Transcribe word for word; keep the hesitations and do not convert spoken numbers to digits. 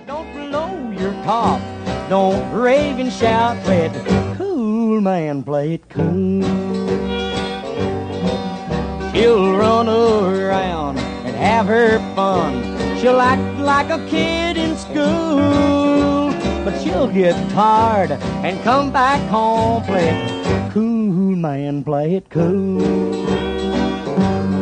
Don't blow your top, don't rave and shout, play it cool, man, play it cool. She'll run around and have her fun. She'll act like a kid in school, but she'll get tired and come back home, play it cool, man, play it cool.